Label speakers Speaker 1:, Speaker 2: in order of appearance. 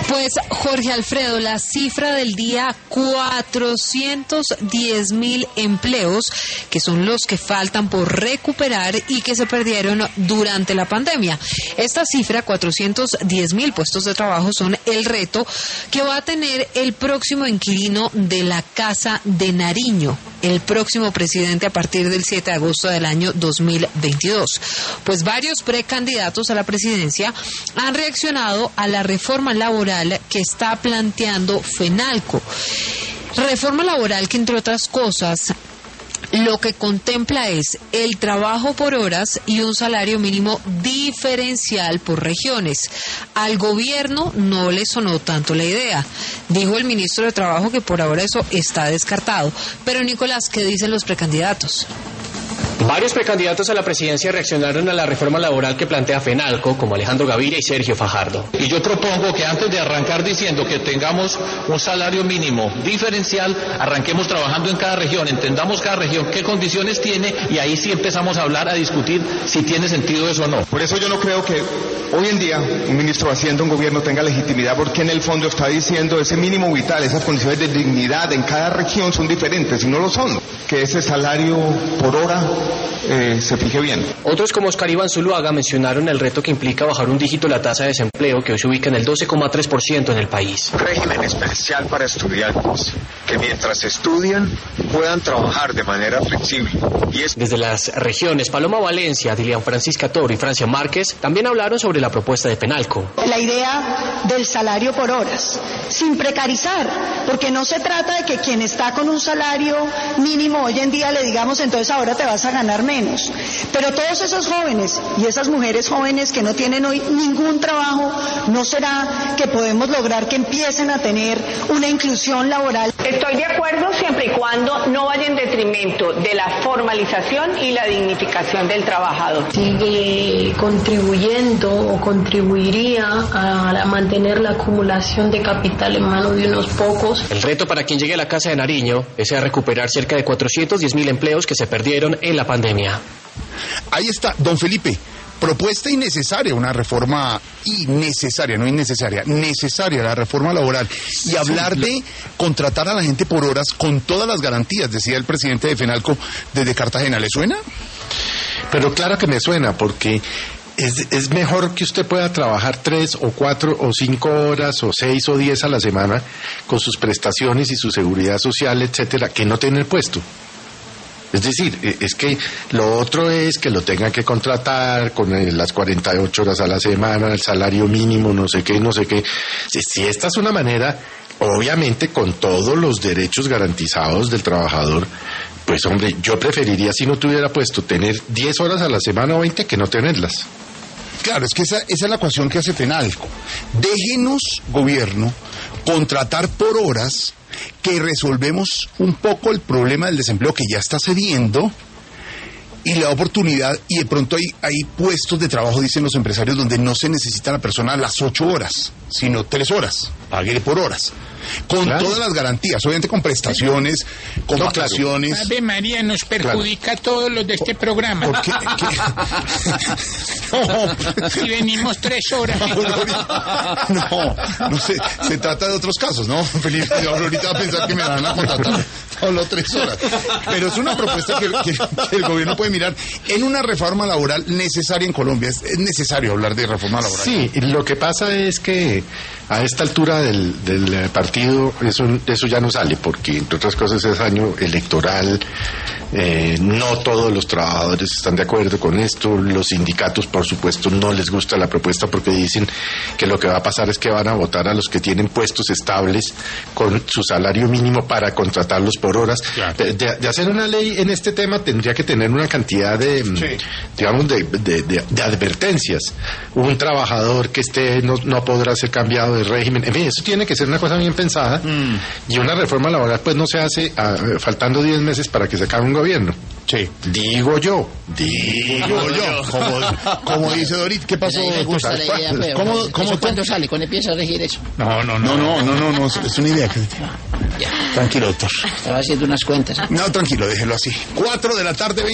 Speaker 1: Pues Jorge Alfredo, la cifra del día, 410.000 empleos, que son los que faltan por recuperar y que se perdieron durante la pandemia. Esta cifra, 410.000 puestos de trabajo, son el reto que va a tener el próximo inquilino de la Casa de Nariño, el próximo presidente a partir del 7 de agosto del año 2022. Pues varios precandidatos a la presidencia han reaccionado a la reforma laboral que está planteando FENALCO. Reforma laboral que, entre otras cosas, lo que contempla es el trabajo por horas y un salario mínimo diferencial por regiones. Al gobierno no le sonó tanto la idea. Dijo el ministro de Trabajo que por ahora eso está descartado. Pero Nicolás, ¿qué dicen los precandidatos?
Speaker 2: Varios precandidatos a la presidencia reaccionaron a la reforma laboral que plantea FENALCO, como Alejandro Gaviria y Sergio Fajardo.
Speaker 3: Y yo propongo que antes de arrancar diciendo que tengamos un salario mínimo diferencial, arranquemos trabajando en cada región, entendamos cada región qué condiciones tiene y ahí sí empezamos a hablar, a discutir si tiene sentido eso o no.
Speaker 4: Por eso yo no creo que hoy en día un ministro de Hacienda, un gobierno tenga legitimidad, porque en el fondo está diciendo ese mínimo vital, esas condiciones de dignidad en cada región son diferentes y no lo son. Que ese salario por hora se fije bien.
Speaker 2: Otros como Oscar Iván Zuluaga mencionaron el reto que implica bajar un dígito la tasa de desempleo, que hoy se ubica en el 12,3% en el país.
Speaker 5: Un régimen especial para estudiantes que mientras estudian puedan trabajar de manera flexible.
Speaker 2: Desde las regiones Paloma Valencia, Dilian Francisca Toro y Francia Márquez también hablaron sobre la propuesta de FENALCO.
Speaker 6: La idea del salario por horas, sin precarizar, porque no se trata de que quien está con un salario mínimo hoy en día le digamos entonces ahora te vas a ganar menos. Pero todos esos jóvenes y esas mujeres jóvenes que no tienen hoy ningún trabajo, ¿no será que podemos lograr que empiecen a tener una inclusión laboral?
Speaker 7: Estoy de acuerdo siempre y cuando no vaya en detrimento de la formalización y la dignificación del trabajador.
Speaker 8: Sigue contribuyendo o contribuiría a mantener la acumulación de capital en manos de unos pocos.
Speaker 2: El reto para quien llegue a la Casa de Nariño es recuperar cerca de 410.000 empleos que se perdieron en la pandemia.
Speaker 9: Ahí está, don Felipe. Propuesta innecesaria, una reforma innecesaria, no innecesaria, necesaria la reforma laboral. Y hablar de contratar a la gente por horas con todas las garantías, decía el presidente de FENALCO desde Cartagena. ¿Le suena?
Speaker 10: Pero claro que me suena, porque es mejor que usted pueda trabajar 3 o 4 o 5 horas o 6 o 10 a la semana con sus prestaciones y su seguridad social, etcétera, que no tener puesto. Es decir, es que lo otro es que lo tengan que contratar con las 48 horas a la semana, el salario mínimo, no sé qué. Si esta es una manera, obviamente con todos los derechos garantizados del trabajador, pues hombre, yo preferiría, si no tuviera puesto, tener 10 horas a la semana o 20 que no tenerlas.
Speaker 9: Claro, es que esa es la ecuación que hace FENALCO. Déjenos, gobierno, contratar por horas, que resolvemos un poco el problema del desempleo que ya está cediendo y la oportunidad, y de pronto hay puestos de trabajo, dicen los empresarios, donde no se necesita la persona a las 8 horas, sino 3 horas, pague por horas, con todas las garantías, obviamente con prestaciones, con vacaciones.
Speaker 11: Ave María, nos perjudica a todos los de este programa.
Speaker 9: ¿Por qué?
Speaker 11: Si venimos 3 horas.
Speaker 9: No sé, se trata de otros casos, ¿no, Felipe? Ahorita va a pensar que me van a contratar solo 3 horas. Pero es una propuesta que el gobierno puede mirar en una reforma laboral necesaria en Colombia. Es necesario hablar de reforma laboral.
Speaker 10: Sí, lo que pasa es que a esta altura del partido eso ya no sale, porque entre otras cosas es año electoral, no todos los trabajadores están de acuerdo con esto, los sindicatos por supuesto no les gusta la propuesta porque dicen que lo que va a pasar es que van a votar a los que tienen puestos estables con su salario mínimo para contratarlos por horas. Claro. De hacer una ley en este tema tendría que tener una cantidad de digamos de advertencias. Un trabajador que no podrá ser cambiado de régimen, en fin, eso tiene que ser una cosa bien pensada, y una reforma laboral pues no se hace faltando 10 meses para que se acabe un gobierno.
Speaker 9: Sí.
Speaker 10: Digo yo.
Speaker 9: Como dice Dorit, ¿qué pasó?
Speaker 12: ¿Cuándo sale? ¿Cuándo empieza a regir eso?
Speaker 9: No, es una idea. Tranquilo, doctor.
Speaker 12: Estaba haciendo unas cuentas.
Speaker 9: No, tranquilo, déjelo así. 4 de la tarde.